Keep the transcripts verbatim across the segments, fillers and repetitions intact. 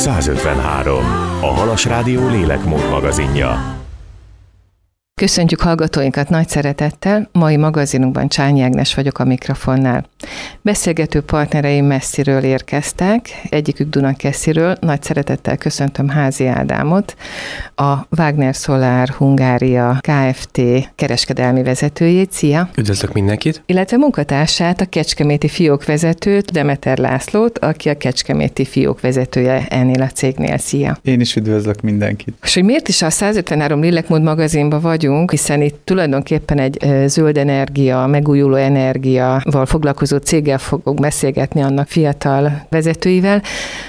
százötvenhárom. A Halas Rádió lélekmód magazinja. Köszöntjük hallgatóinkat nagy szeretettel, mai magazinunkban Csányi Ágnes vagyok a mikrofonnál. Beszélgető partnereim messziről érkeztek, egyikük Dunakesziről, nagy szeretettel köszöntöm Házi Ádámot, a Wagner Solar Hungária Kft. Kereskedelmi vezetőjét, szia! Üdvözlök mindenkit! Illetve munkatársát, a kecskeméti fiók vezetőt, Demeter Lászlót, aki a kecskeméti fiók vezetője ennél a cégnél, szia! Én is üdvözlök mindenkit! És hogy miért is a százötvenhárom lélekmód magazinban vagyunk, hiszen itt tulajdonképpen egy zöld energia, megújuló energiával foglalkozó céggel fogok beszélgetni, annak fiatal vezetőivel,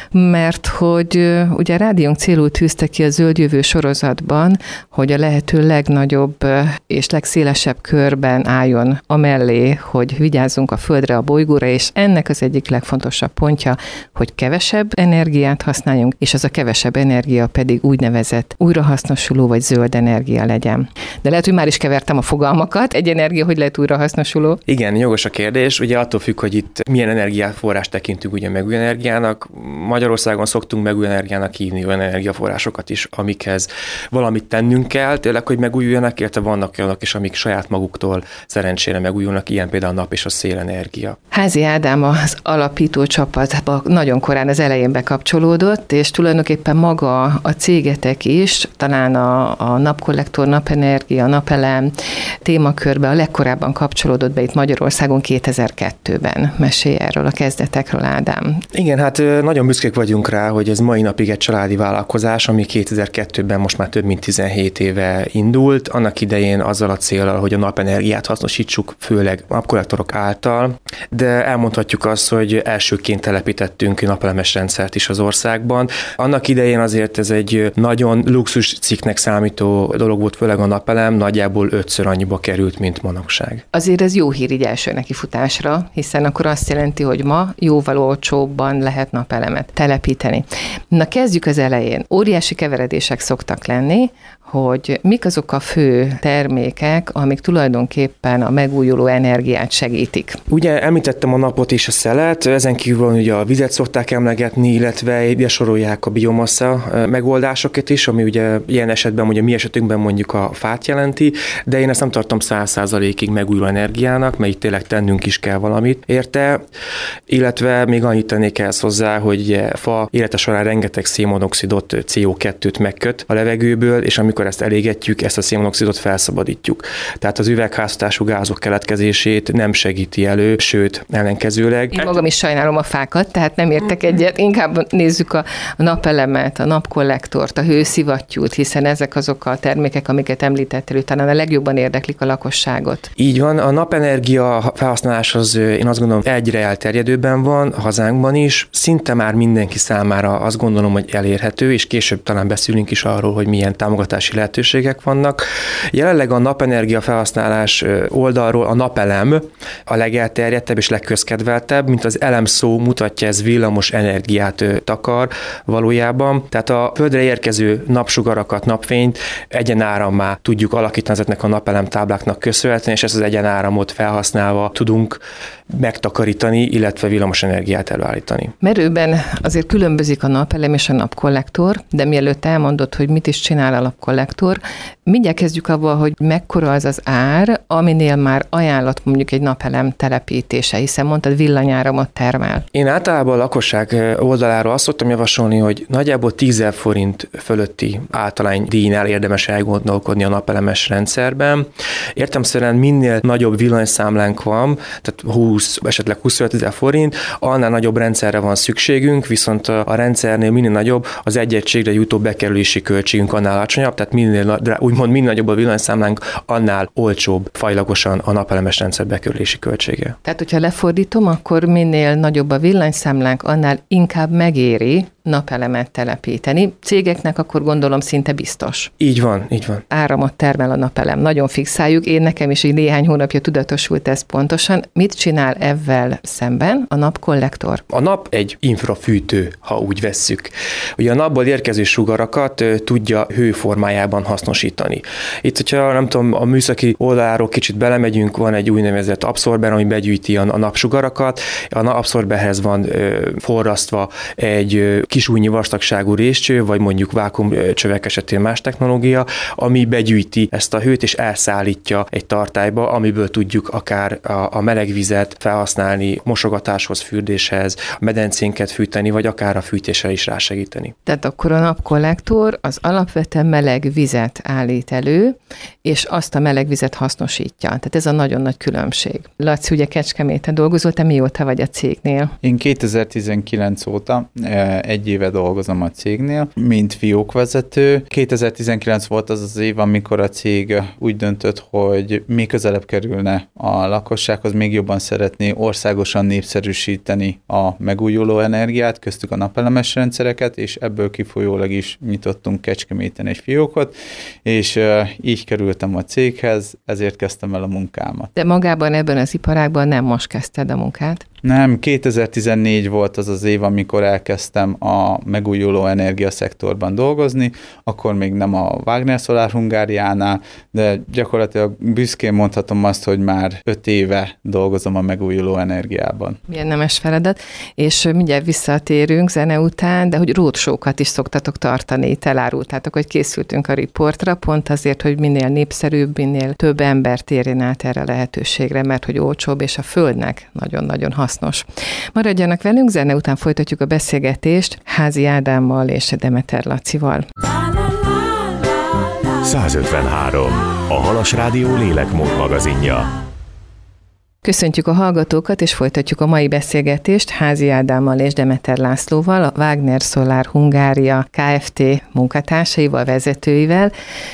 mert hogy ugye a rádiónk célul tűzte ki a Zöld Jövő sorozatban, hogy a lehető legnagyobb és legszélesebb körben álljon amellé, hogy vigyázzunk a Földre, a bolygóra, és ennek az egyik legfontosabb pontja, hogy kevesebb energiát használjunk, és az a kevesebb energia pedig úgynevezett újrahasznosuló vagy zöld energia legyen. De lehet, hogy már is kevertem a fogalmakat. Egy energia, hogy lehet újrahasznosuló? Igen, jogos a kérdés. Ugye attól függ, hogy itt milyen energiaforrást tekintünk ugye megújuló energiának. Magyarországon szoktunk megújuló energiának hívni olyan energiaforrásokat is, amikhez valamit tennünk kell, tényleg, hogy megújuljanak, illetve vannak olyanok is, amik saját maguktól szerencsére megújulnak, ilyen például a nap és a szélenergia. Házi Ádám az alapító csapatba nagyon korán az elején bekapcsolódott, és tulajdonképpen maga a cégetek is, talán a, a napkollektor, napenergia, a napelem témakörbe a legkorábban kapcsolódott be itt Magyarországon kétezer-kettőben. Mesélj erről a kezdetekről, Ádám. Igen, hát nagyon büszkék vagyunk rá, hogy ez mai napig egy családi vállalkozás, ami kétezer-kettőben most már több mint tizenhét éve indult. Annak idején azzal a céllal, hogy a napenergiát hasznosítsuk, főleg napkollektorok által, de elmondhatjuk azt, hogy elsőként telepítettünk napelemes rendszert is az országban. Annak idején azért ez egy nagyon luxus cikknek számító dolog volt, főleg a napelem, nagyjából ötször annyiba került, mint manapság. Azért ez jó hír így első nekifutásra, hiszen akkor azt jelenti, hogy ma jóval olcsóbban lehet napelemet telepíteni. Na kezdjük az elején. Óriási keveredések szoktak lenni, hogy mik azok a fő termékek, amik tulajdonképpen a megújuló energiát segítik. Ugye említettem a napot és a szelet, ezen kívül ugye a vizet szokták emlegetni, illetve ide sorolják a biomassa megoldásokat is, ami ugye ilyen esetben, ugye mi esetünkben mondjuk a fát jelenti, de én ezt nem tartom száz százalékig megújuló energiának, mert itt tényleg tennünk is kell valamit érte, illetve még annyit tennék ehhez hozzá, hogy fa élete során rengeteg szénmonoxidot, cé o kettőt megköt a levegőből, és amikor ezt elégetjük, ezt a szénmonoxidot felszabadítjuk. Tehát az üvegházhatású gázok keletkezését nem segíti elő, sőt, ellenkezőleg. Én magam is sajnálom a fákat, tehát nem értek egyet, inkább nézzük a napelemet, a napkollektort, a hőszivattyút, hiszen ezek azok a termékek, amiket említettél, talán a legjobban érdeklik a lakosságot. Így van, a napenergia felhasználás az, én azt gondolom, egyre elterjedőben van, a hazánkban is, szinte már mindenki számára azt gondolom, hogy elérhető, és később talán beszélünk is arról, hogy milyen támogatási lehetőségek vannak. Jelenleg a napenergia felhasználás oldalról a napelem a legelterjedtebb és legközkedveltebb, mint az elem szó mutatja, ez villamos energiát takar valójában. Tehát a földre érkező napsugarakat, napfényt egyenárammá tudjuk alakítani ezeknek a napelem tábláknak köszönhetően, és ezt az egyenáramot felhasználva tudunk megtakarítani, illetve villamos energiát előállítani. Merőben azért különbözik a napelem és a napkollektor, de mielőtt elmondod, hogy mit is csinál a napkollektor, mindjárt kezdjük avval, hogy mekkora az az ár, aminél már ajánlott mondjuk egy napelem telepítése, hiszen mondtad villanyáramot termel. Én általában a lakosság oldaláról azt szoktam javasolni, hogy nagyjából tízezer forint fölötti általánydíjnál érdemes elgondolkodni a napelemes rendszerben. Értelemszerűen minél nagyobb villanyszámlánk van, tehát húsz, esetleg huszonöt ezer forint, annál nagyobb rendszerre van szükségünk, viszont a rendszernél minél nagyobb, az egy egységre jutó bekerülési költségünk annál alacsonyabb, tehát minél, úgymond minél nagyobb a villanyszámlánk, annál olcsóbb fajlagosan a napelemes rendszer bekerülési költsége. Tehát, hogyha lefordítom, akkor minél nagyobb a villanyszámlánk, annál inkább megéri napelemet telepíteni. Cégeknek akkor gondolom szinte biztos. Így van, így van. Áramot termel a napelem. Nagyon fixáljuk. Én nekem is így néhány hónapja tudatosult ez pontosan. Mit csinál ezzel szemben a napkollektor? A nap egy infrafűtő, ha úgy vesszük. Ugye a napból érkező sugarakat tudja hőformájában hasznosítani. Itt, hogyha nem tudom, a műszaki oldaláról kicsit belemegyünk, van egy úgynevezett abszorber, ami begyűjti a napsugarakat. A abszorberhez van forrasztva egy kisújnyi vastagságú részcső, vagy mondjuk vákuumcsövek esetén más technológia, ami begyűjti ezt a hőt és elszállítja egy tartályba, amiből tudjuk akár a, a meleg vizet felhasználni mosogatáshoz, fürdéshez, medencénket fűteni, vagy akár a fűtésre is rásegíteni. Tehát akkor a napkollektor az alapvetően meleg vizet állít elő, és azt a meleg vizet hasznosítja. Tehát ez a nagyon nagy különbség. Laci, ugye Kecskeméten dolgozol, te mióta vagy a cégnél? Én kétezer-tizenkilenc óta egy éve dolgozom a cégnél, mint fiókvezető. kétezer-tizenkilenc volt az az év, amikor a cég úgy döntött, hogy még közelebb kerülne a lakossághoz, még jobban szeretné országosan népszerűsíteni a megújuló energiát, köztük a napelemes rendszereket, és ebből kifolyólag is nyitottunk Kecskeméten egy fiókot, és így kerültem a céghez, ezért kezdtem el a munkámat. De magában ebben az iparágban nem most kezdted a munkát? Nem, kétezer-tizennégy volt az az év, amikor elkezdtem a megújuló energiaszektorban dolgozni, akkor még nem a Wagner Solar Hungáriánál, de gyakorlatilag büszkén mondhatom azt, hogy már öt éve dolgozom a megújuló energiában. Milyen nemes feladat, és mindjárt visszatérünk zene után, de hogy roadshow-kat is szoktatok tartani, itt elárultátok, hogy készültünk a riportra, pont azért, hogy minél népszerűbb, minél több ember térjen át erre a lehetőségre, mert hogy olcsóbb, és a Földnek nagyon-nagyon hasznos. Maradjanak velünk, zene után folytatjuk a beszélgetést Házi Ádámmal és Demeter Lacival. százötvenhárom. A Halas Rádió lélekmód magazinja. Köszöntjük a hallgatókat, és folytatjuk a mai beszélgetést Házi Ádámmal és Demeter Lászlóval, a Wagner Solar Hungária Kft. Munkatársaival, vezetőivel,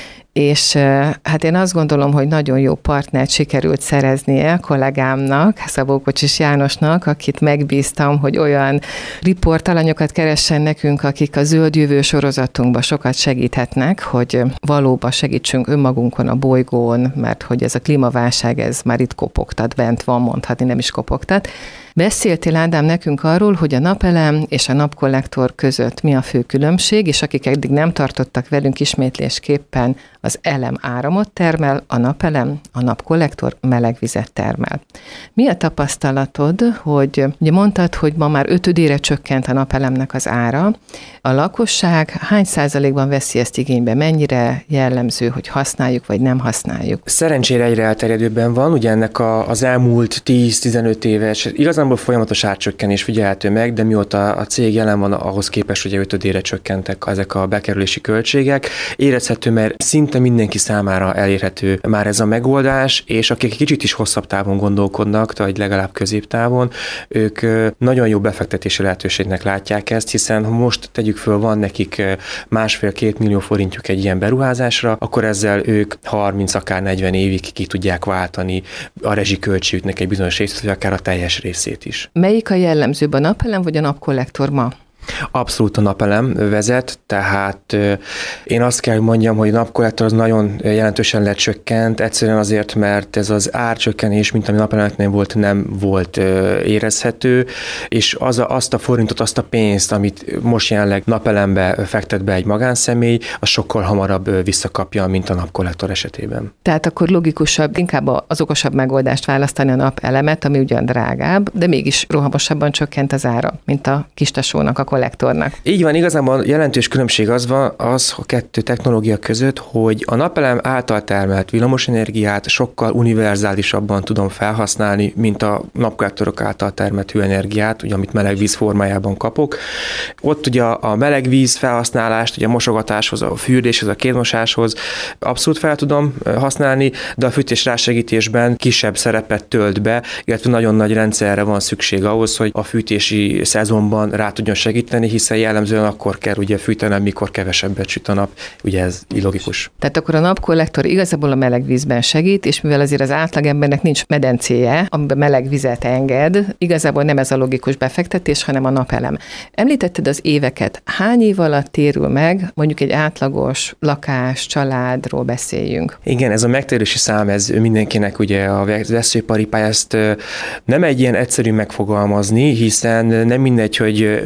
és hát én azt gondolom, hogy nagyon jó partnert sikerült szereznie a kollégámnak, Szabó Kocsis Jánosnak, akit megbíztam, hogy olyan riportalanyokat keressen nekünk, akik a Zöld Jövő sorozatunkban sokat segíthetnek, hogy valóban segítsünk önmagunkon a bolygón, mert hogy ez a klímaválság, ez már itt kopogtat, bent van, mondhatni, nem is kopogtat. Beszéltél, Ádám, nekünk arról, hogy a napelem és a napkollektor között mi a fő különbség, és akik eddig nem tartottak velünk, ismétlésképpen az elem áramot termel, a napelem, a napkollektor meleg vizet termel. Mi a tapasztalatod, hogy ugye mondtad, hogy ma már ötödére csökkent a napelemnek az ára, a lakosság hány százalékban veszi ezt igénybe, mennyire jellemző, hogy használjuk vagy nem használjuk? Szerencsére egyre elterjedőbben van, ugye ennek a, az elmúlt tíz-tizenöt éves, igazából folyamatos árcsökkenés figyelhető meg, de mióta a cég jelen van, ahhoz képest, hogy ötödére csökkentek ezek a bekerülési költségek, érezhető, mert szinte mindenki számára elérhető már ez a megoldás, és akik kicsit is hosszabb távon gondolkodnak, vagy legalább középtávon, ők nagyon jó befektetési lehetőségnek látják ezt, hiszen ha most tegyük föl, van nekik másfél-két millió forintjuk egy ilyen beruházásra, akkor ezzel ők harminc, akár negyven évig ki tudják váltani a rezsiköltségüknek egy bizonyos részét, vagy akár a teljes részét is. Melyik a jellemzőbb, a napelem vagy a napkollektor ma? Abszolút a napelem vezet, tehát én azt kell, hogy mondjam, hogy a napkollektor az nagyon jelentősen lecsökkent, egyszerűen azért, mert ez az árcsökkenés, mint ami napelemeknél volt, nem volt érezhető, és az a, azt a forintot, azt a pénzt, amit most jelenleg napelembe fektet be egy magánszemély, az sokkal hamarabb visszakapja, mint a napkollektor esetében. Tehát akkor logikusabb, inkább az okosabb megoldást választani, a napelemet, ami ugyan drágább, de mégis rohamosabban csökkent az ára, mint a kistesónak, a kollektornak. Így van, igazából jelentős különbség az van, az a kettő technológia között, hogy a napelem által termelt villamosenergiát sokkal univerzálisabban tudom felhasználni, mint a napkollektorok által termelt hőenergiát, ugye, amit melegvíz formájában kapok. Ott ugye a melegvíz felhasználást, ugye a mosogatáshoz, a fürdéshez, a kézmosáshoz abszolút fel tudom használni, de a fűtés rásegítésben kisebb szerepet tölt be, illetve nagyon nagy rendszerre van szükség ahhoz, hogy a fűtési szezonban rá tudjon segíteni, hiszen jellemzően akkor kell ugye fűtenem, mikor kevesebbet süt a nap, ugye ez illogikus. Tehát akkor a napkollektor igazából a meleg vízben segít, és mivel azért az átlagembernek nincs medencéje, amiben meleg vizet enged, igazából nem ez a logikus befektetés, hanem a napelem. Említetted az éveket. Hány év alatt térül meg, mondjuk egy átlagos lakás, családról beszéljünk? Igen, ez a megtérési szám, ez mindenkinek ugye a veszőparipája, ezt nem egy ilyen egyszerű megfogalmazni, hiszen nem mindegy, hogy milyen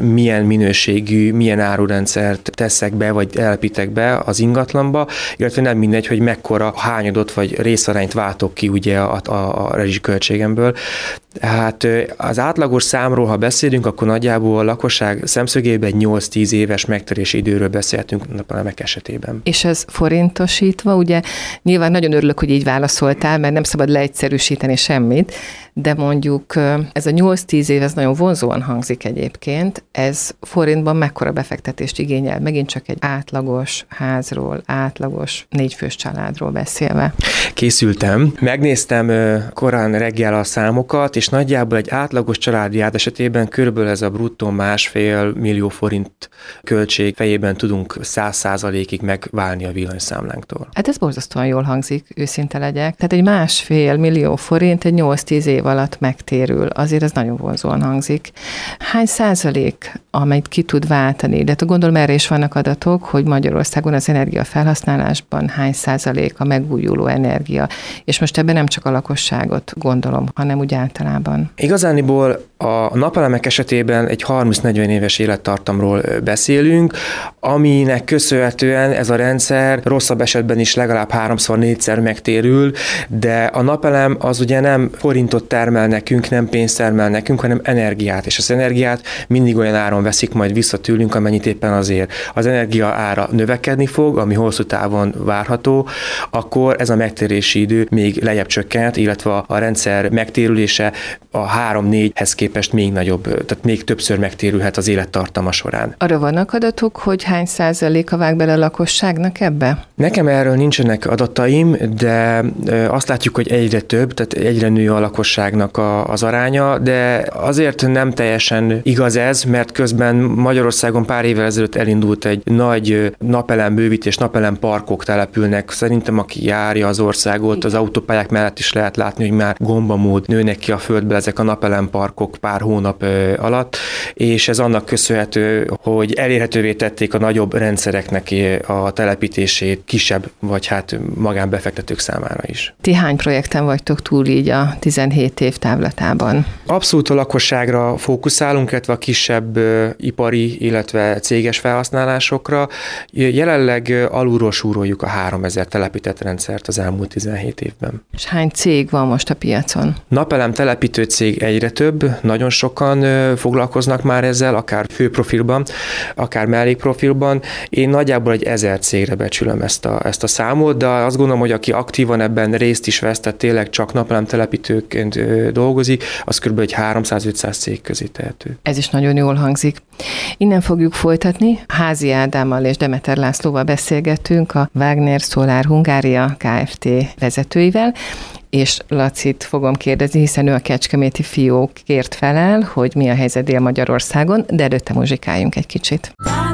minőségű, milyen árurendszert teszek be, vagy telepítek be az ingatlanba, illetve nem mindegy, hogy mekkora hányadot vagy részarányt váltok ki ugye a, a, a rezsiköltségemből. Hát az átlagos számról, ha beszélünk, akkor nagyjából a lakosság szemszögében egy nyolc-tíz éves megtérési időről beszéltünk napelemek esetében. És ez forintosítva, ugye nyilván nagyon örülök, hogy így válaszoltál, mert nem szabad leegyszerűsíteni semmit, de mondjuk ez a nyolc-tíz év, ez nagyon vonzóan hangzik egyébként, ez forintban mekkora befektetést igényel? Megint csak egy átlagos házról, átlagos négyfős családról beszélve. Készültem, megnéztem korán reggel a számokat, és nagyjából egy átlagos családi ád esetében körülbelül ez a bruttó másfél millió forint költség fejében tudunk száz százalékig megválni a villanyszámlánktól. Hát ez borzasztóan jól hangzik, őszinte legyek. Tehát egy másfél millió forint egy nyolc-tíz év alatt megtérül. Azért ez nagyon vonzóan hangzik. Hány százalék, amelyet ki tud váltani? De gondolom erre is vannak adatok, hogy Magyarországon az energiafelhasználásban hány százalék a megújuló energia. És most ebben nem csak a lakosságot gondolom, hanem úgy általában. Igazániból a napelemek esetében egy harminc-negyven éves élettartamról beszélünk, aminek köszönhetően ez a rendszer rosszabb esetben is legalább háromszor, négyszer megtérül, de a napelem az ugye nem forintot termel nekünk, nem pénzt termel nekünk, hanem energiát, és az energiát mindig olyan áron veszik majd vissza tőlünk, amennyit éppen azért. Az energia ára növekedni fog, ami hosszú távon várható, akkor ez a megtérési idő még lejjebb csökkent, illetve a rendszer megtérülése a három-négyhez képest még nagyobb, tehát még többször megtérülhet az élettartama során. Arra vannak adatok, hogy hány százaléka vág bele a lakosságnak ebbe? Nekem erről nincsenek adataim, de azt látjuk, hogy egyre több, tehát egyre nő a lakosságnak a, az aránya, de azért nem teljesen igaz ez, mert közben Magyarországon pár évvel ezelőtt elindult egy nagy napelem bővítés, napelem parkok települnek. Szerintem aki járja az országot, az autópályák mellett is lehet látni, hogy már gombamód nőnek ki a földbe ezek a napelem parkok pár hónap alatt, és ez annak köszönhető, hogy elérhetővé tették a nagyobb rendszereknek a telepítését kisebb, vagy hát magánbefektetők számára is. Ti hány projekten vagytok túl így a tizenhét év távlatában? Abszolút a lakosságra fókuszálunk, illetve a kisebb ipari, illetve céges felhasználásokra. Jelenleg alulról súroljuk a háromezer telepített rendszert az elmúlt tizenhét évben. És hány cég van most a piacon? Napelem telepítő cég egyre több, nagyon sokan foglalkoznak már ezzel, akár főprofilban, akár mellékprofilban. Én nagyjából egy ezer cégre becsülöm ezt a, ezt a számot, de azt gondolom, hogy aki aktívan ebben részt is vesz, tehát tényleg csak napelem telepítőként dolgozik, az kb. Egy háromszáz-ötszáz cég közé tehető. Ez is nagyon jól hangzik. Innen fogjuk folytatni. Házi Ádámmal és Demeter Lászlóval beszélgetünk, a Wagner Solar Hungária Kft. Vezetőivel, és Lacit fogom kérdezni, hiszen ő a kecskeméti fiókért felel, hogy mi a helyzet Dél-Magyarországon, de előtte muzsikáljunk egy kicsit.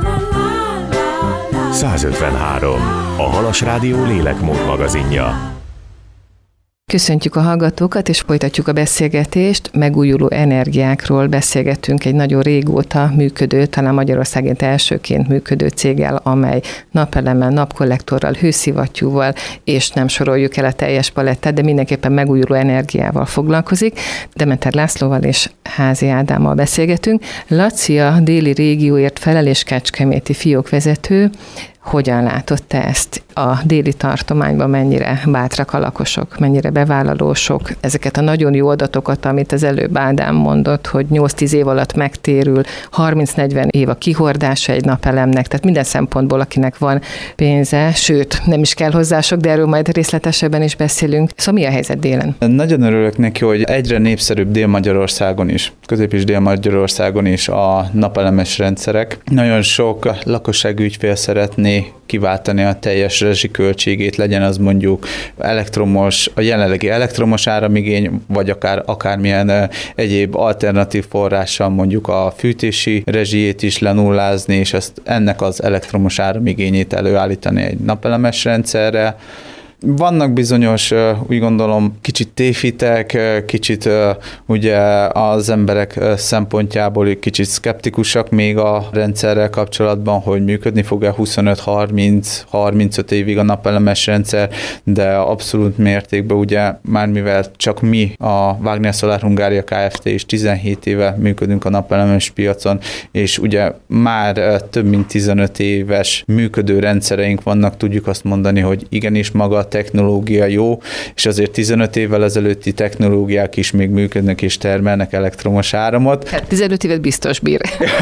százötvenhárom. A Halas Rádió lélekmód magazinja. Köszöntjük a hallgatókat, és folytatjuk a beszélgetést. Megújuló energiákról beszélgetünk egy nagyon régóta működő, talán Magyarországért elsőként működő céggel, amely napelemmel, napkollektorral, hőszivattyúval, és nem soroljuk el a teljes palettát, de mindenképpen megújuló energiával foglalkozik. Demeter Lászlóval és Házi Ádámmal beszélgetünk. Laci a déli régióért felel és kecskeméti fiókvezető. Hogyan látod te ezt? A déli tartományban mennyire bátrak a lakosok, mennyire bevállalósok? Ezeket a nagyon jó adatokat, amit az előbb Ádám mondott, hogy nyolc-tíz év alatt megtérül, harminc-negyven év a kihordása egy napelemnek, tehát minden szempontból, akinek van pénze, sőt, nem is kell hozzá sok, de erről majd részletesebben is beszélünk. Szóval mi a helyzet délen? Nagyon örülök neki, hogy egyre népszerűbb Dél-Magyarországon is, Közép- és Dél-Magyarországon is a napelemes rendszerek. Nagyon sok lakossági ügyfél szeretné kiváltani a teljes rezsiköltségét, legyen az mondjuk elektromos, a jelenlegi elektromos áramigény, vagy akár akármilyen egyéb alternatív forrással mondjuk a fűtési rezsijét is lenullázni, és ezt ennek az elektromos áramigényét előállítani egy napelemes rendszerre. Vannak bizonyos, úgy gondolom, kicsit tévhitek, kicsit ugye az emberek szempontjából kicsit szkeptikusak még a rendszerrel kapcsolatban, hogy működni fog-e huszonöt-harminc-harmincöt évig a napelemes rendszer, de abszolút mértékben ugye már mivel csak mi a Wagner Solar Hungária Kft. És tizenhét éve működünk a napelemes piacon, és ugye már több mint tizenöt éves működő rendszereink vannak, tudjuk azt mondani, hogy igenis maga a technológia jó, és azért tizenöt évvel ezelőtti technológiák is még működnek és termelnek elektromos áramot. Hát tizenöt évet biztos bír.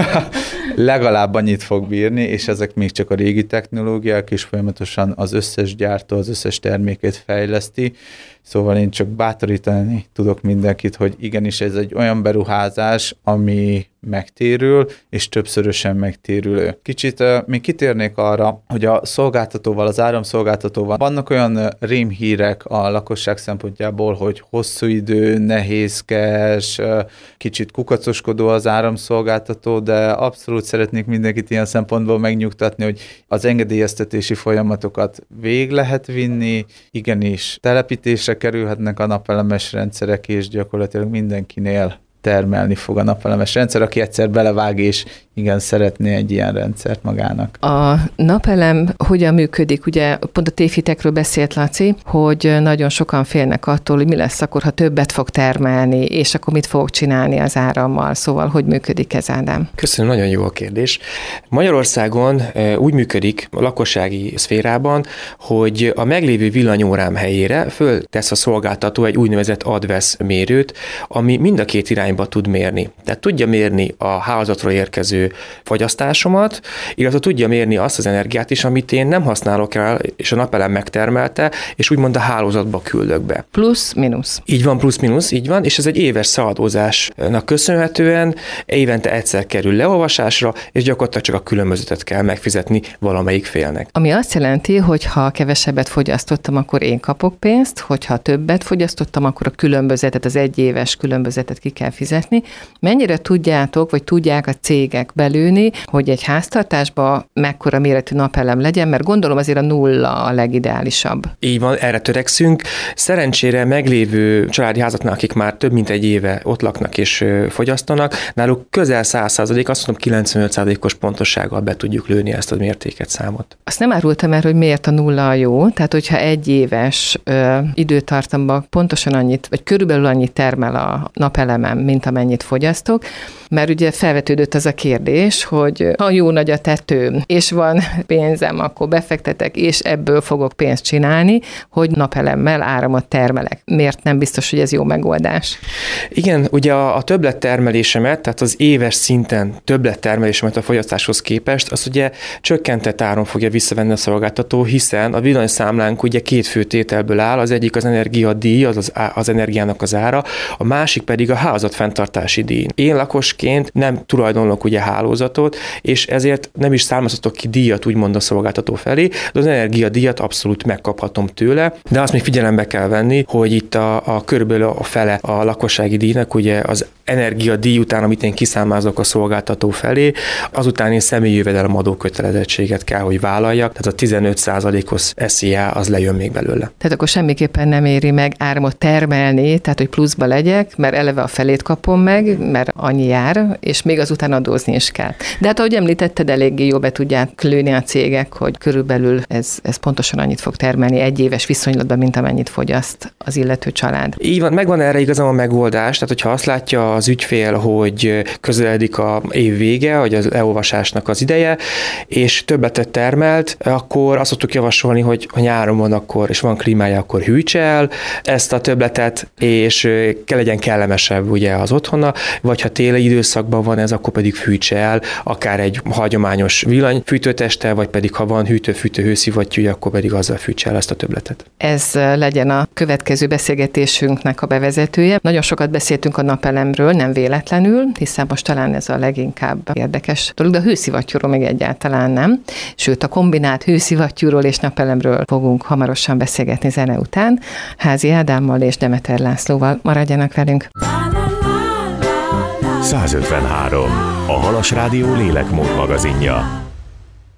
Legalább annyit fog bírni, és ezek még csak a régi technológiák, és folyamatosan az összes gyártó, az összes termékét fejleszti. Szóval én csak bátorítani tudok mindenkit, hogy igenis ez egy olyan beruházás, ami megtérül, és többszörösen megtérülő. Kicsit uh, még kitérnék arra, hogy a szolgáltatóval, az áramszolgáltatóval vannak olyan rémhírek a lakosság szempontjából, hogy hosszú idő, nehézkes, uh, kicsit kukacoskodó az áramszolgáltató, de abszolút szeretnék mindenkit ilyen szempontból megnyugtatni, hogy az engedélyeztetési folyamatokat végig lehet vinni, igenis telepítésre kerülhetnek a napelemes rendszerek, és gyakorlatilag mindenkinél termelni fog a napelemes rendszer, aki egyszer belevág, és igen, szeretné egy ilyen rendszert magának. A napelem hogyan működik? Ugye pont a tévhitekről beszélt Laci, hogy nagyon sokan félnek attól, hogy mi lesz akkor, ha többet fog termelni, és akkor mit fogok csinálni az árammal. Szóval hogy működik ez, Ádám? Köszönöm, nagyon jó a kérdés. Magyarországon úgy működik a lakossági szférában, hogy a meglévő villanyórám helyére föltesz a szolgáltató egy úgynevezett advesz mérőt, ami mind a két irányba tud mérni. Tehát tudja mérni a hálózatról érkező fogyasztásomat, illetve tudja mérni azt az energiát is, amit én nem használok el, és a napelem megtermelte, és úgymond a hálózatba küldök be. Plusz, mínusz. Így van, plusz, mínusz, így van, és ez egy éves szaladozásnak köszönhetően évente egyszer kerül leolvasásra, és gyakorlatilag csak a különbözetet kell megfizetni valamelyik félnek. Ami azt jelenti, hogy ha kevesebbet fogyasztottam, akkor én kapok pénzt, hogyha többet fogyasztottam, akkor a különbözetet, az egyéves különbözetet ki kell fizetni. Mennyire tudjátok, vagy tudják a cégek belőni, hogy egy háztartásban mekkora méretű napelem legyen, mert gondolom azért a nulla a legideálisabb. Így van, erre törekszünk. Szerencsére meglévő családi házaknál, akik már több mint egy éve ott laknak és fogyasztanak, náluk közel száz százalék, azt mondom kilencvenöt százalékos pontossággal be tudjuk lőni ezt a mértéket, számot. Azt nem árultam el, hogy miért a nulla a jó, tehát hogyha egy éves ö, időtartamban pontosan annyit, vagy körülbelül annyit termel a napelemem, mint amennyit fogyasztok, mert ugye felvetődött az a kérdés, hogy ha jó nagy a tetőm, és van pénzem, akkor befektetek, és ebből fogok pénzt csinálni, hogy napelemmel áramot termelek. Miért nem biztos, hogy ez jó megoldás? Igen, ugye a, a többlettermelésemet, tehát az éves szinten többlettermelésemet a fogyasztáshoz képest, azt ugye csökkentett áron fogja visszavenni a szolgáltató, hiszen a villanyszámlánk ugye két fő tételből áll, az egyik az energiadíj, az, az az energiának az ára, a másik pedig a hálózatfenntartási díj. Én lakosként nem tulajdonlok ugye hálózatot, és ezért nem is származhatok ki díjat úgymond a szolgáltató felé, de az energiadíjat abszolút megkaphatom tőle, de azt még figyelembe kell venni, hogy itt a, a körülbelül a fele a lakossági díjnak ugye az energiadíj után, amit én kiszámlázok a szolgáltató felé, azután én személyi jövedelem adókötelezettséget kell, hogy vállaljak, tehát a tizenöt százalékos es i á az lejön még belőle. Tehát akkor semmiképpen nem éri meg áramot termelni, tehát hogy pluszba legyek, mert eleve a felét kapom meg, mert annyi jár, és még azután adózni is kell. De hát ahogy említetted, eléggé jó be tudják lőni a cégek, hogy körülbelül ez, ez pontosan annyit fog termelni egy éves viszonylatban, mint amennyit fogyaszt az illető család. Így van, megvan erre igazán a megoldás, tehát hogyha azt látja az ügyfél, hogy közeledik a év vége, vagy az leolvasásnak az ideje, és többletet termelt, akkor azt szoktuk javasolni, hogy ha nyáron van akkor, és van klímája, akkor hűtse el ezt a többletet, és kell legyen kellemesebb ugye az otthona, vagy ha téli időszakban van ez, akkor pedig fűtse el, akár egy hagyományos villanyfűtőtesttel, vagy pedig ha van hűtő-fűtő hőszivattyúja, akkor pedig azzal fűtse el ezt a többletet. Ez legyen a következő beszélgetésünknek a bevezetője. Nagyon sokat beszéltünk a napelemről, nem véletlenül, hiszen most talán ez a leginkább érdekes dolog, de a hőszivattyúról még egyáltalán nem. Sőt, a kombinált hőszivattyúról és napelemről fogunk hamarosan beszélgetni zene után. Házi Ádámmal és Demeter Lászlóval. Maradjanak velünk! százötvenhárom. A Halas Rádió lélekmód magazinja.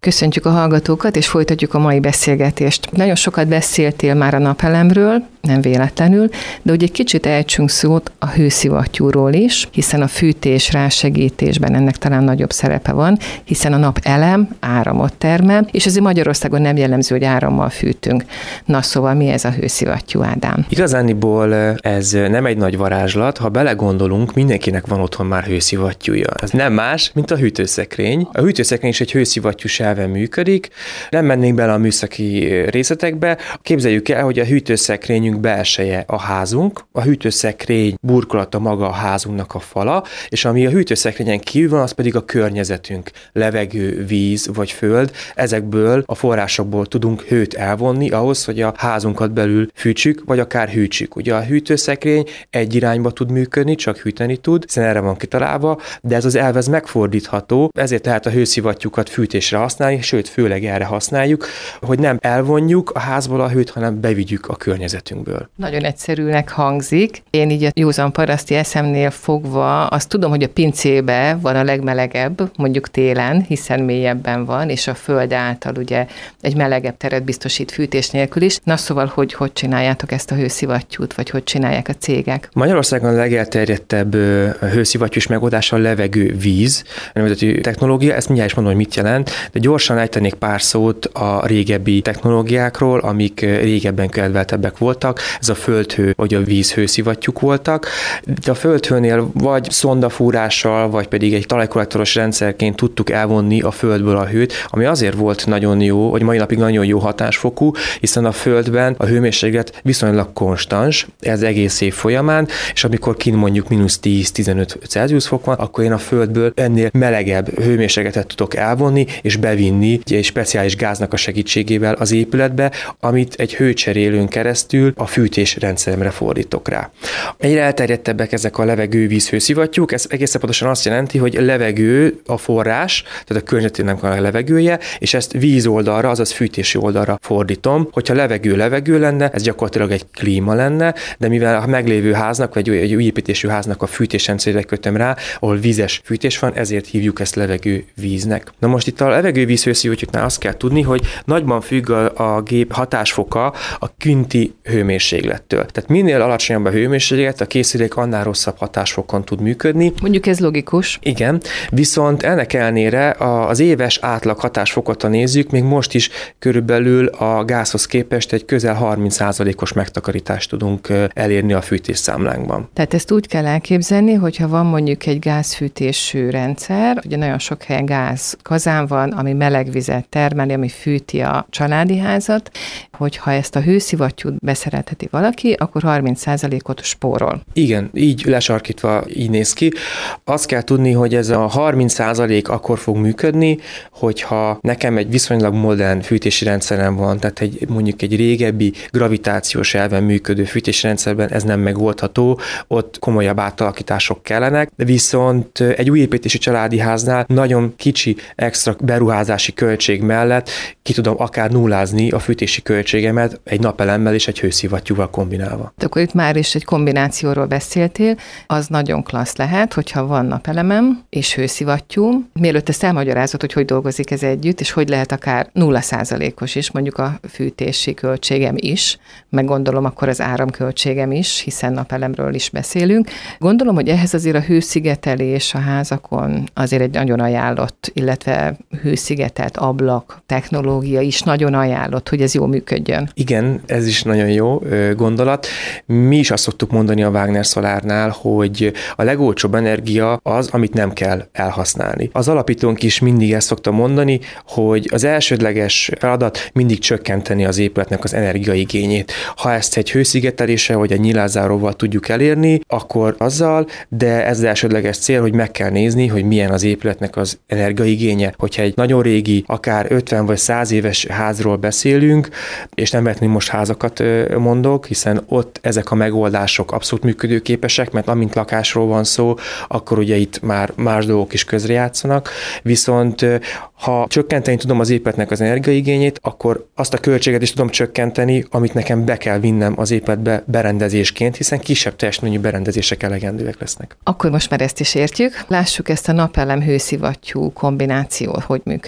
Köszöntjük a hallgatókat, és folytatjuk a mai beszélgetést. Nagyon sokat beszéltél már a napelemről, nem véletlenül, de ugye egy kicsit ejtsünk szót a hőszivattyúról is, hiszen a fűtés rásegítésben ennek talán nagyobb szerepe van, hiszen a napelem áramot termel, és azért Magyarországon nem jellemző, hogy árammal fűtünk. Na szóval mi ez a hőszivattyú, Ádám? Igazániból ez nem egy nagy varázslat, ha belegondolunk, mindenkinek van otthon már hőszivattyúja. Ez nem más, mint a hűtőszekrény. A hűtőszekrény is egy hőszivattyús elven működik. Nem mennénk bele a műszaki részletekbe. Képzeljük el, hogy a hűtőszekrényünk belseje a házunk, a hűtőszekrény burkolata maga a házunknak a fala, és ami a hűtőszekrényen kívül van, az pedig a környezetünk, levegő, víz vagy föld. Ezekből a forrásokból tudunk hőt elvonni ahhoz, hogy a házunkat belül fűtsük, vagy akár hűtsük. Ugye a hűtőszekrény egy irányba tud működni, csak hűteni tud, hiszen erre van kitalálva, de ez az elv ez megfordítható, ezért lehet a hőszivattyúkat fűtésre használni, sőt, főleg erre használjuk, hogy nem elvonjuk a házból a hőt, hanem bevigyük a környezetünkből. Nagyon egyszerűnek hangzik. Én így a józan paraszti eszemnél fogva azt tudom, hogy a pincébe van a legmelegebb, mondjuk télen, hiszen mélyebben van, és a föld által ugye egy melegebb teret biztosít fűtés nélkül is. Na szóval, hogy hogy csináljátok ezt a hőszivattyút, vagy hogy csinálják a cégek? Magyarországon a legelterjedtebb hőszivattyús megoldás a levegő-víz nevezetű technológia. Ezt mindjárt is mondom, hogy mit jelent, de gyorsan ejtenék pár szót a régebbi technológiákról, amik régebben kedveltebbek voltak. Ez a földhő vagy a vízhőszivattyúk voltak. De a földhőnél vagy szondafúrással, vagy pedig egy talajkollektoros rendszerként tudtuk elvonni a földből a hőt, ami azért volt nagyon jó, hogy mai napig nagyon jó hatásfokú, hiszen a földben a hőmérséklet viszonylag konstans, ez egész év folyamán, és amikor kint mondjuk mínusz tíz-tizenöt Celsius fok van, akkor én a földből ennél melegebb hőmérsékletet tudok elvonni, és bevinni egy speciális gáznak a segítségével az épületbe, amit egy hőcserélőn keresztül a fűtés rendszeremre fordítok rá. Egyre elterjedtebbek ezek a levegő-víz hőszivattyúk, ez egészen pontosan azt jelenti, hogy levegő a forrás, tehát a környezetünknek a levegője, és ezt víz oldalra, azaz fűtési oldalra fordítom. Hogyha levegő levegő lenne, ez gyakorlatilag egy klíma lenne, de mivel a meglévő háznak, vagy egy új építésű háznak a fűtésrendszerére kötöm rá, ahol vízes fűtés van, ezért hívjuk ezt levegő-víznek. Na most itt a levegő-víz hőszivattyúknál azt kell tudni, hogy nagyban függ a, a gép hatásfoka a kinti hőmérséklettől. Tehát minél alacsonyabb a hőmérséklet, a készülék annál rosszabb hatásfokon tud működni. Mondjuk ez logikus. Igen, viszont ennek ellenére az éves átlag hatásfokot, ha nézzük, még most is körülbelül a gázhoz képest egy közel harminc százalékos megtakarítást tudunk elérni a fűtésszámlánkban. Tehát ezt úgy kell elképzelni, hogyha van mondjuk egy gázfűtésű rendszer, ugye nagyon sok helyen gáz kazán van, ami meleg vizet termeli, ami fűti a családi házat, hogyha ezt a hőszivattyút beszerelheti valaki, akkor harminc százalékot spórol. Igen, így lesarkítva így néz ki. Azt kell tudni, hogy ez a harminc százalék akkor fog működni, hogyha nekem egy viszonylag modern fűtési rendszerem van, tehát egy, mondjuk egy régebbi gravitációs elven működő fűtési rendszerben ez nem megoldható, ott komolyabb átalakítások kellenek, viszont egy új építési családi háznál nagyon kicsi extra beruházási költség mellett ki tudom akár nullázni a fűtési költségemet egy napelemmel és egy hőszivattyúval kombinálva. Akkor itt már is egy kombinációról beszéltél, az nagyon klassz lehet, hogyha van napelemem és hőszivattyú. Mielőtt ezt elmagyarázod, hogy hogy dolgozik ez együtt, és hogy lehet akár nulla százalékos is, mondjuk a fűtési költségem is, meg gondolom akkor az áramköltségem is, hiszen napelemről is beszélünk. Gondolom, hogy ehhez azért a hőszigetelés a házakon azért egy nagyon ajánlott, illetve hőszigetelt ablak technológia is nagyon ajánlott, hogy ez jól működjön. Igen, ez is nagyon jó gondolat. Mi is azt szoktuk mondani a Wagner Solarnál, hogy a legolcsóbb energia az, amit nem kell elhasználni. Az alapítónk is mindig ezt szokta mondani, hogy az elsődleges feladat mindig csökkenteni az épületnek az energiaigényét. Ha ezt egy hőszigeteléssel vagy egy nyilázáróval tudjuk elérni, akkor azzal, de ez az elsődleges cél, hogy meg kell nézni, hogy milyen az épületnek az energiaigénye. Hogyha egy nagyon régi, akár ötven vagy száz éves házról beszélünk, és nem vetni most házakat mondok, hiszen ott ezek a megoldások abszolút működőképesek, mert amint lakásról van szó, akkor ugye itt már más dolgok is közrejátszanak, viszont ha csökkenteni tudom az épületnek az energiaigényét, akkor azt a költséget is tudom csökkenteni, amit nekem be kell vinnem az épületbe berendezésként, hiszen kisebb teljesítményű berendezések elegendőek lesznek. Akkor most már ezt is értjük. Lássuk ezt a napelem hőszivattyú kombinációt, hogy működik.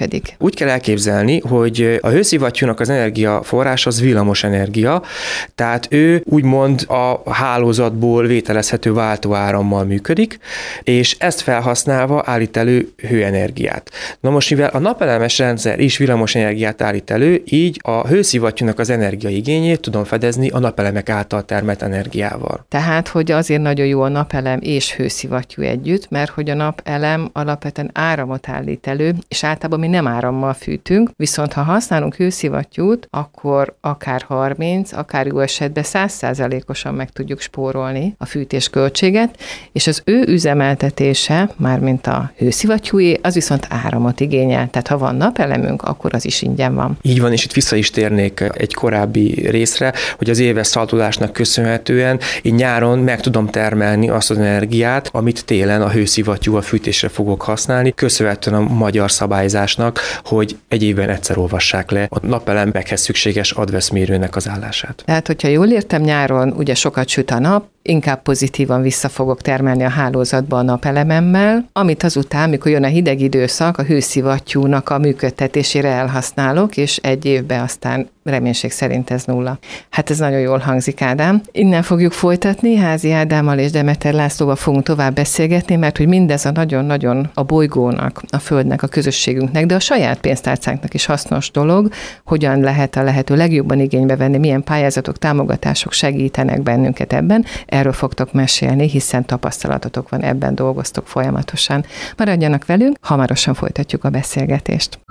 működik? Úgy kell elképzelni, hogy a hőszivattyúnak az energiaforrás az villamos energia, tehát ő úgymond a hálózatból vételezhető váltóárammal működik, és ezt felhasználva állít elő hőenergiát. Na most, mivel a napelemes rendszer is villamos energiát állít elő, így a hőszivattyúnak az energiaigényét tudom fedezni a napelemek által termelt energiával. Tehát, hogy azért nagyon jó a napelem és hőszivattyú együtt, mert hogy a napelem alapvetően áramot állít elő, és általában mi nem árammal fűtünk, viszont ha használunk hőszivattyút, akkor akár harminc, akár jó esetben száz százalékosan meg tudjuk spórolni a fűtés költséget, és az ő üzemeltetése, mármint a hőszivattyúé, az viszont áramot igényel. Tehát ha van napelemünk, akkor az is ingyen van. Így van, és itt vissza is térnék egy korábbi részre, hogy az éves szaltulásnak köszönhetően én nyáron meg tudom termelni azt az energiát, amit télen a hőszivattyú a fűtésre fogok használni, köszönhetően a magyar szabályzásnak, hogy egy évben egyszer olvassák le a napelemekhez szükséges adveszmérőnek az állását. Tehát, hogyha jól értem, nyáron ugye sokat süt a nap, inkább pozitívan vissza fogok termelni a hálózatba a napelememmel, amit azután, mikor jön a hideg időszak, a hőszivattyúnak a működtetésére elhasználok, és egy évben aztán reménység szerint ez nulla. Hát ez nagyon jól hangzik, Ádám. Innen fogjuk folytatni, Házi Ádámmal és Demeter Lászlóval fogunk tovább beszélgetni, mert hogy mindez a nagyon-nagyon a bolygónak, a Földnek, a közösségünknek, de a saját pénztárcánknak is hasznos dolog, hogyan lehet a lehető legjobban igénybe venni, milyen pályázatok, támogatások segítenek bennünket ebben. Erről fogtok mesélni, hiszen tapasztalatotok van, ebben dolgoztok folyamatosan. Maradjanak velünk, hamarosan folytatjuk a beszélgetést.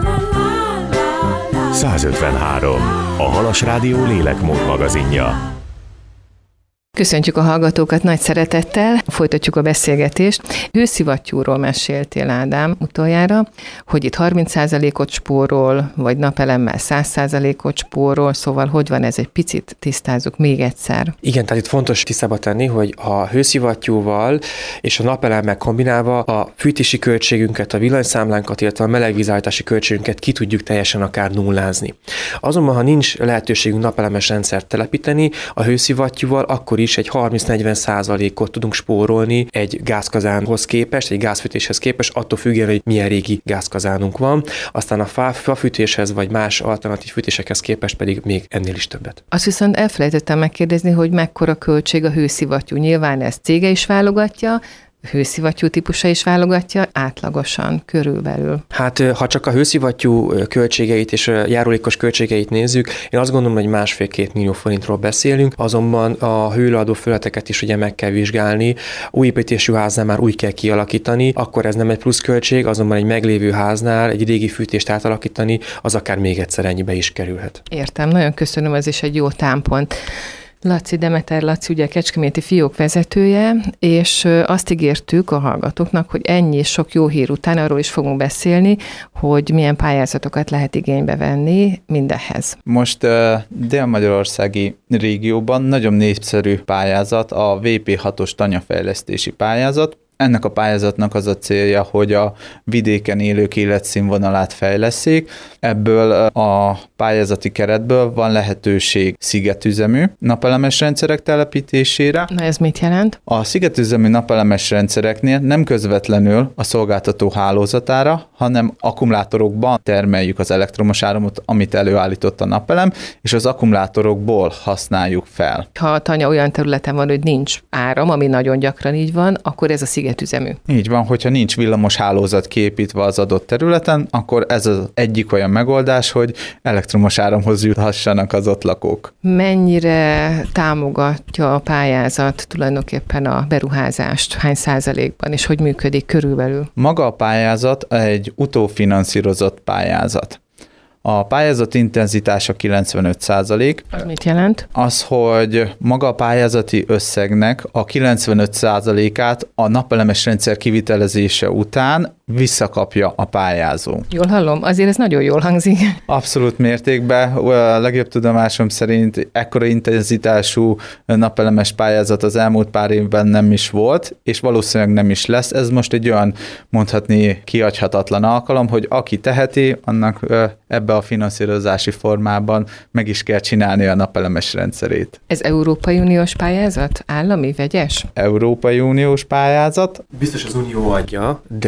százötvenhárom. A Halas Rádió lélekmód magazinja. Köszöntjük a hallgatókat nagy szeretettel, folytatjuk a beszélgetést. Hőszivattyúról meséltél, Ádám, utoljára, hogy itt harminc százalékot spórol, vagy napelemmel száz százalékot spórol, szóval hogy van ez, egy picit tisztázzuk még egyszer. Igen, tehát itt fontos tisztába tenni, hogy a hőszivattyúval és a napelemmel kombinálva a fűtési költségünket, a villanyszámlánkat, illetve a melegvízállítási költségünket ki tudjuk teljesen akár nullázni. Azonban, ha nincs lehetőségünk napelemes rendszert telepíteni, a hőszivattyúval akkor is egy harminc-negyven százalékot tudunk spórolni egy gázkazánhoz képest, egy gázfűtéshez képest, attól függően, hogy milyen régi gázkazánunk van. Aztán a fa, fafűtéshez vagy más alternatív fűtésekhez képest pedig még ennél is többet. Azt viszont elfelejtettem megkérdezni, hogy mekkora költség a hőszivattyú. Nyilván ezt cége is válogatja, hőszivattyú típusa is válogatja, átlagosan, körülbelül. Hát, ha csak a hőszivattyú költségeit és a járulékos költségeit nézzük, én azt gondolom, hogy másfél-két millió forintról beszélünk, azonban a hőleadó felületeket is ugye meg kell vizsgálni, új építésű háznál már úgy kell kialakítani, akkor ez nem egy plusz költség, azonban egy meglévő háznál egy régi fűtést átalakítani, az akár még egyszer ennyibe is kerülhet. Értem, nagyon köszönöm, ez is egy jó támpont. Laci, Demeter Laci, ugye a Kecskeméti Fiók vezetője, és azt ígértük a hallgatóknak, hogy ennyi sok jó hír után arról is fogunk beszélni, hogy milyen pályázatokat lehet igénybe venni mindehhez. Most uh, dél-magyarországi régióban nagyon népszerű pályázat a vé pé hatos tanyafejlesztési pályázat. Ennek a pályázatnak az a célja, hogy a vidéken élők életszínvonalát fejlesszék. Ebből a pályázati keretből van lehetőség szigetüzemű napelemes rendszerek telepítésére. Na ez mit jelent? A szigetüzemű napelemes rendszereknél nem közvetlenül a szolgáltató hálózatára, hanem akkumulátorokban termeljük az elektromos áramot, amit előállított a napelem, és az akkumulátorokból használjuk fel. Ha a tanya olyan területen van, hogy nincs áram, ami nagyon gyakran így van, akkor ez a szigetüzemű. Így van, hogyha nincs villamos hálózat kiépítve az adott területen, akkor ez az egyik olyan megoldás, hogy elektromos áramhoz juthassanak az ott lakók. Mennyire támogatja a pályázat tulajdonképpen a beruházást, hány százalékban, és hogy működik körülbelül? Maga a pályázat egy utófinanszírozott pályázat. A pályázat intenzitása kilencvenöt százalék. Az mit jelent? Az, hogy maga a pályázati összegnek a kilencvenöt százalékát a napelemes rendszer kivitelezése után visszakapja a pályázó. Jól hallom? Azért ez nagyon jól hangzik. Abszolút mértékben. A legjobb tudomásom szerint ekkora intenzitású napelemes pályázat az elmúlt pár évben nem is volt, és valószínűleg nem is lesz. Ez most egy olyan, mondhatni, kihagyhatatlan alkalom, hogy aki teheti, annak ebbe a finanszírozási formában meg is kell csinálni a napelemes rendszerét. Ez Európai Uniós pályázat? Állami, vegyes? Európai Uniós pályázat. Biztos az Unió adja, de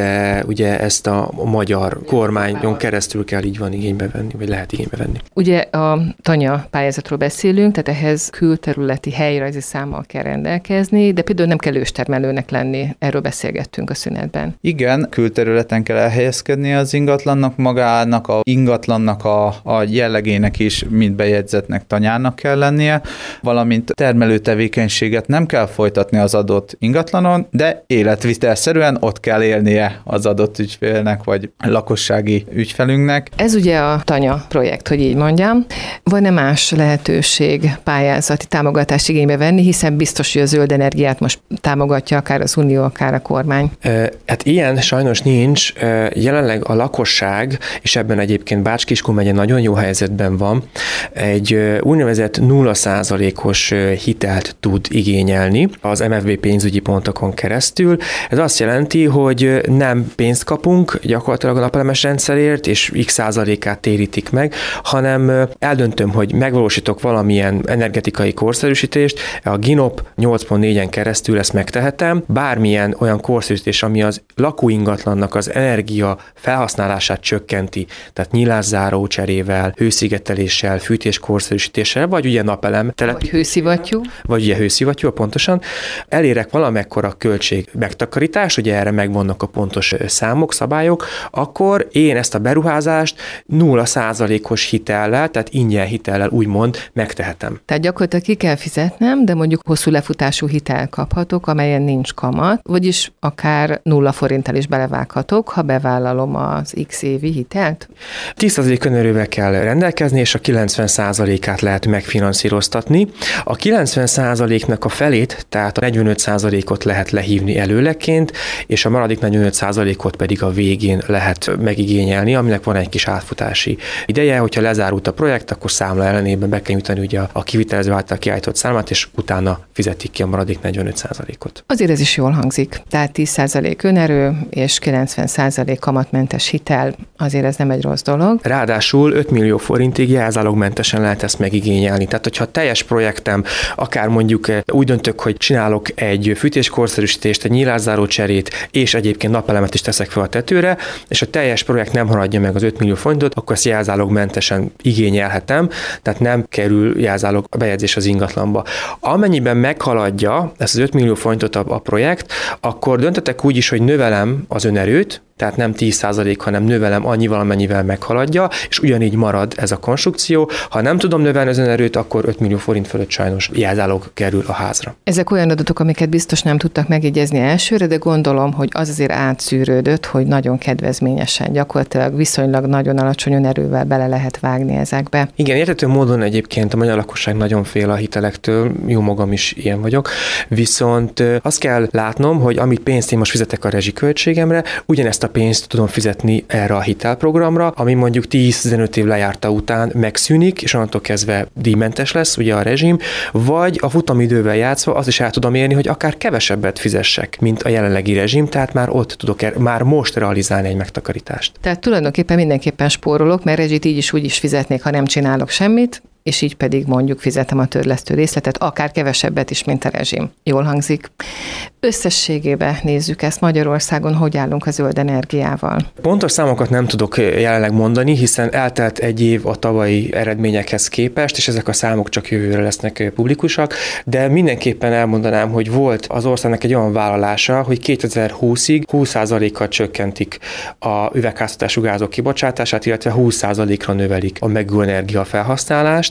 ugye ezt a magyar kormányon keresztül kell így van igénybe venni, vagy lehet igénybe venni. Ugye a tanya pályázatról beszélünk, tehát ehhez külterületi helyrajzi számmal kell rendelkezni, de például nem kell őstermelőnek lenni, erről beszélgettünk a szünetben. Igen, külterületen kell elhelyezkedni az ingatlannak, magának a ingatlannak a, a jellegének is, mint bejegyzetnek tanyának kell lennie, valamint termelő tevékenységet nem kell folytatni az adott ingatlanon, de életvitelszerűen ott kell élnie az adott ügyfélnek, vagy lakossági ügyfelünknek. Ez ugye a tanya projekt, hogy így mondjam. Van-e más lehetőség pályázati támogatást igénybe venni, hiszen biztos, hogy a zöld energiát most támogatja akár az Unió, akár a kormány? Hát ilyen sajnos nincs. Jelenleg a lakosság, és ebben egyébként Bács-Kiskun megye nagyon jó helyzetben van, egy úgynevezett nulla százalékos hitelt tud igényelni az em ef bé pénzügyi pontokon keresztül. Ez azt jelenti, hogy nem pénzt kapunk gyakorlatilag a napelemes rendszerért, és x százalékát térítik meg, hanem eldöntöm, hogy megvalósítok valamilyen energetikai korszerűsítést, a Ginop nyolc pont négyen keresztül ezt megtehetem, bármilyen olyan korszerűsítés, ami az lakóingatlannak az energia felhasználását csökkenti, tehát nyilászáró cserével, hőszigeteléssel, fűtéskorszerűsítéssel, vagy ugye napelem telepi... Vagy hőszivattyú. Vagy ugye hőszivattyú, pontosan. Elérek valamekkora költség megtakarítás, ugye erre megvannak a pontos számok, szabályok, akkor én ezt a beruházást nulla százalékos hitellel, tehát ingyen hitellel úgymond megtehetem. Tehát gyakorlatilag ki kell fizetnem, de mondjuk hosszú lefutású hitel kaphatok, amelyen nincs kamat, vagyis akár nulla forinttal is belevághatok, ha bevállalom az x évi hitelt? tíz százalék önerővel kell rendelkezni, és a kilencven százalékát lehet megfinanszíroztatni. A kilencven százaléknak a felét, tehát a negyvenöt százalékot lehet lehívni előleként, és a maradék negyvenöt százalékot pedig a végén lehet megigényelni, aminek van egy kis átfutási ideje. Hogyha lezárult a projekt, akkor számla ellenében be kell nyújtani ugye a kivitelező által kiállított számát, és utána fizetik ki a maradék negyvenöt százalékot. Azért ez is jól hangzik. Tehát tíz százalék önerő és kilencven százalék kamatmentes hitel, azért ez nem egy rossz dolog. Ráadásul öt millió forintig jelzálogmentesen lehet ezt megigényelni. Tehát, hogyha a teljes projektem, akár mondjuk úgy döntök, hogy csinálok egy fűtéskorszerűsítést, egy nyilászáró cserét, és egyébként napelemet is teszek fel a tetőre, és a teljes projekt nem haladja meg az öt millió forintot, akkor ezt jelzálogmentesen igényelhetem, tehát nem kerül jelzálog a bejegyzés az ingatlanba. Amennyiben meghaladja ezt az öt millió forintot a, a projekt, akkor döntetek úgy is, hogy növelem az önerőt, tehát nem tíz százalék, hanem növelem annyival, amennyivel meghaladja, és ugyanígy marad ez a konstrukció. Ha nem tudom növelni az önerőt, akkor öt millió forint fölött sajnos jelzálog kerül a házra. Ezek olyan adatok, amiket biztos nem tudtak megjegyezni elsőre, de gondolom, hogy az azért átszűrődött, hogy nagyon kedvezményesen, gyakorlatilag viszonylag nagyon alacsony önerővel bele lehet vágni ezekbe. Igen, érthető módon egyébként a magyar lakosság nagyon fél a hitelektől, jó magam is ilyen vagyok, viszont azt kell látnom, hogy amit pénzt én most fizetek a rezsiköltségemre, ugyanezt a pénzt tudom fizetni erre a hitelprogramra, ami mondjuk tíz-tizenöt év lejárta után megszűnik, és onnantól kezdve díjmentes lesz ugye a rezsim, vagy a futamidővel játszva azt is el tudom érni, hogy akár kevesebbet fizessek, mint a jelenlegi rezsim, tehát már ott tudok er- már most realizálni egy megtakarítást. Tehát tulajdonképpen mindenképpen spórolok, mert rezsit így is úgy is fizetnék, ha nem csinálok semmit, és így pedig mondjuk fizetem a törlesztő részletet, akár kevesebbet is, mint a rezsim. Jól hangzik. Összességében nézzük ezt Magyarországon, hogy állunk a zöld energiával. Pontos számokat nem tudok jelenleg mondani, hiszen eltelt egy év a tavalyi eredményekhez képest, és ezek a számok csak jövőre lesznek publikusak, de mindenképpen elmondanám, hogy volt az országnak egy olyan vállalása, hogy kétezer-húszig húsz százalékkal csökkentik a üvegházhatású gázok kibocsátását, illetve húsz százalékra növelik a megújuló energia felhasználást.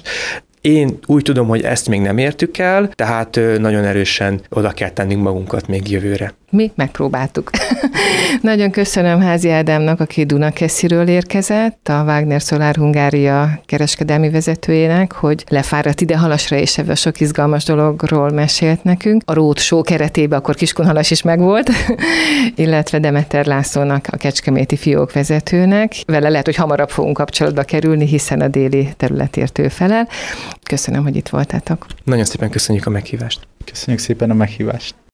Én úgy tudom, hogy ezt még nem értük el, tehát nagyon erősen oda kell tennünk magunkat még jövőre. Mi megpróbáltuk. Nagyon köszönöm Házi Ádámnak, aki Dunakesziről érkezett, a Wagner Solar Hungária kereskedelmi vezetőjének, hogy lefáradt ide Halasra, és ebből sok izgalmas dologról mesélt nekünk. A Road Show keretében akkor Kiskunhalas is megvolt, illetve Demeter Lászlónak, a kecskeméti fiók vezetőnek. Vele lehet, hogy hamarabb fogunk kapcsolatba kerülni, hiszen a déli területért ő felel. Köszönöm, hogy itt voltátok. Nagyon szépen köszönjük a meghívást. Köszönjük szépen a meghívást.